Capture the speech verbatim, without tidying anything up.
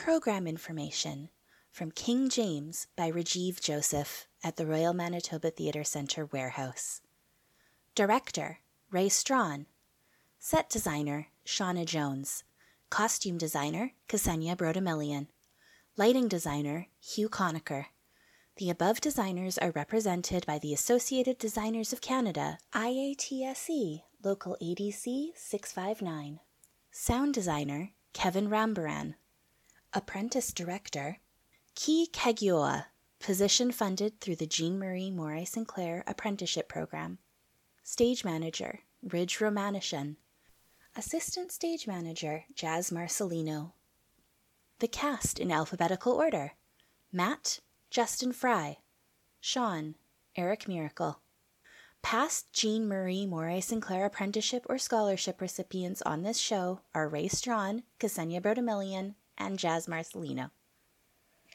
program information from King James by Rajiv Joseph at the Royal Manitoba Theatre Centre Warehouse. Director, Ray Strawn. Set designer, Shauna Jones. Costume designer, Ksenia Brodemilian. Lighting designer, Hugh Conacher. The above designers are represented by the Associated Designers of Canada, I A T S E, Local A D C six five nine. Sound designer, Kevin Rambaran. Apprentice director, Ki Kagioa, position funded through the Jean-Marie Moray-Sinclair Apprenticeship Program. Stage manager, Ridge Romanishan. Assistant stage manager, Jazz Marcelino. The cast in alphabetical order: Matt, Justin Fry. Sean, Eric Miracle. Past Jean-Marie Moray-Sinclair Apprenticeship or Scholarship recipients on this show are Ray Strawn, Ksenia Brodemilian, and Jazz Marcelino.